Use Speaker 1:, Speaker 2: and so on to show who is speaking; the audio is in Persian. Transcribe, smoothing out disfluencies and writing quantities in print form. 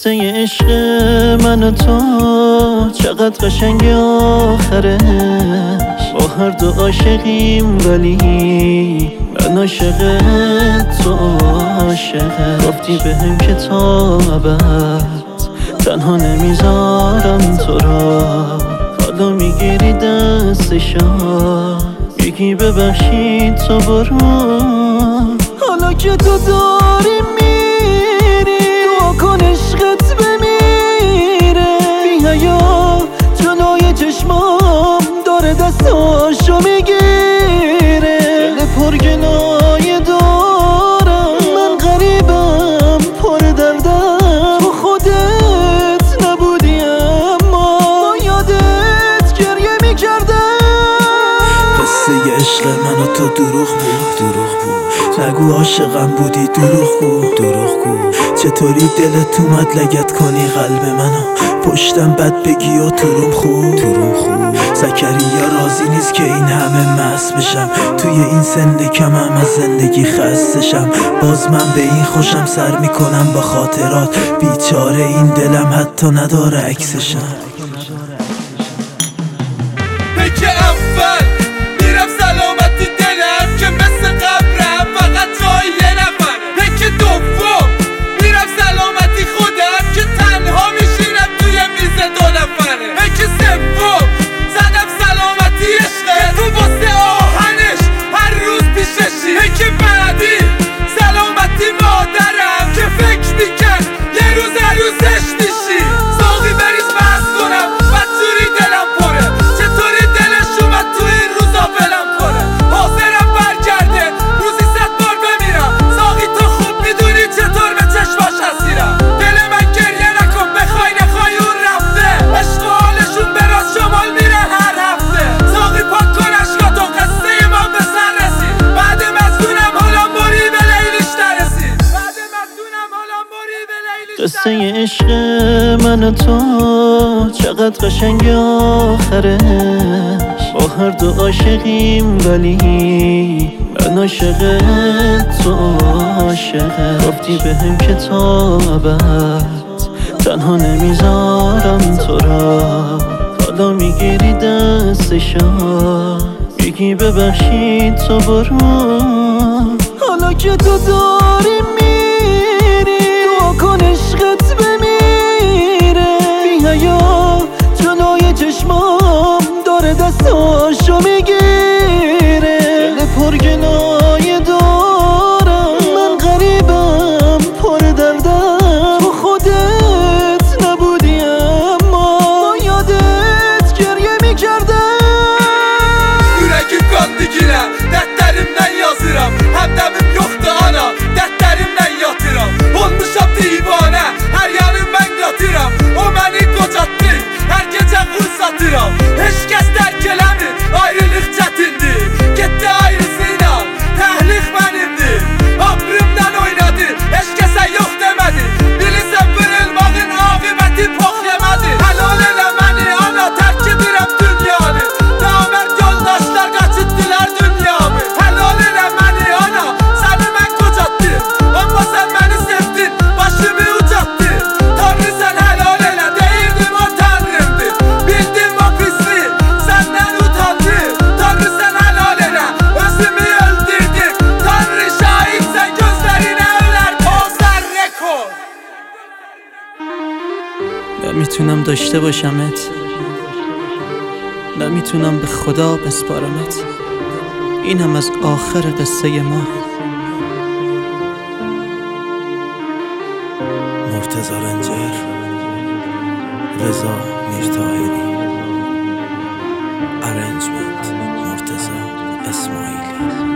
Speaker 1: قصه عشق من و تو چقدر قشنگه آخرش. با هر دو عاشقیم ولی من عاشق تو عاشقه. گفتی بهم که تا ابد تنها نمیذارم تو را. حالا میگیری دستشا میگی ببخشید تو برو. حالا که تو داری میری دعا کن عشقت بمیره. بی حیا جلوی چشمام داره دستاشو میگیره. دل پرگناه دارم من غریبم پر دردم. تو خودت نبودی اما با یادت گریه میکردم.
Speaker 2: قصه عشق من و تو دروغ بود. نگو عاشقم بودی دروغ گو. چطوری دلت اومد لگت کنی قلب منو پشتم بد بگی و تروم خوب. زکریا راضی نیست که این همه مست بشم. توی این سن کمم از زندگی خستشم. باز من به این خوشم سر میکنم با خاطرات. بیچاره این دلم حتی نداره عکسشم.
Speaker 3: که اول میرم سلامتی دلم که مثل قبرم فقط جای یه نفر. که دوم میرم سلامتی خودم که تنها میشینم توی میز دو نفره. که سوم زدم سلامتی عشقه تو واسه آهنش هر روز پیششی. که بعدی سلامتی مادرم که فکر میکرد یه روز عروسش میشی. ساقی بریز بحث کنم بدجوری دلم پره. چطوری دلش اومد تو این روزا ولم کنه. حاضرم برگرده روزی 100 بار بمیرم. ساقی تو خوب میدونی چطور به چشماش اسیرم. دل من گریه نکن بخوای نخوای اون رفته. عشق و حالشون به راست شمال میره هر هفته. ساقی پاک کن عشقاتو قصه ما به سر رسید. بعد مزدونم حالا موری به لیلیش نرسید.
Speaker 1: قصه عشق من و تو چقدر قشنگه آخرش. با هر دو عاشقیم ولی من عاشق تو عاشقه. گفتی بهم که تا ابد تنها نمیذارم تو را. حالا میگیری دستشا میگی ببخشید تو برو. حالا که تو داری میری دعا کن عشقت بمیره. بی حیا جلوی چشمام داره دستاشو میگیره. دل پرگناه دارم من غریبم پر دردم. تو خودت نبودی اما با یادت گریه میکردم.
Speaker 3: Yüreğim dikilen dertlerimden yazıram. Hem demim yoktu ana dertlerimden yatıram. Olmuşam divane her yanım ben katıram. O beni kocattı her gece fırsatıram. Hiç kes terk eləmir ayrılık çətindir. Gitti ayrısıyla tehlik benimdi. Ömrümden oynadı hiç kese yok demedi. Bilirsen vurulmağın akıbeti bok yemedi. Helal elə məni ana terk edirəm dünyanı. Namərd yoldaşlar kaçıttılar dünyamı. Helal elə məni ana səni mən kocatdım. Amma sen beni sevdin başımı uzattın. Tanrı sen helal elə deyirdim o tanrımdı. Bildim o pisliği senden utandım. Tanrı sen helal elə özümü öldürdüm. Tanrı şahit sen gözlerine öler pozlar rekord.
Speaker 1: نمیتونم داشته باشمت. نمیتونم به خدا بسپارمت. این هم از آخر قصه ما.
Speaker 2: مرتضی رنجر، رضا میرطاهری، ارنجمنت مرتضی اسماعیلی.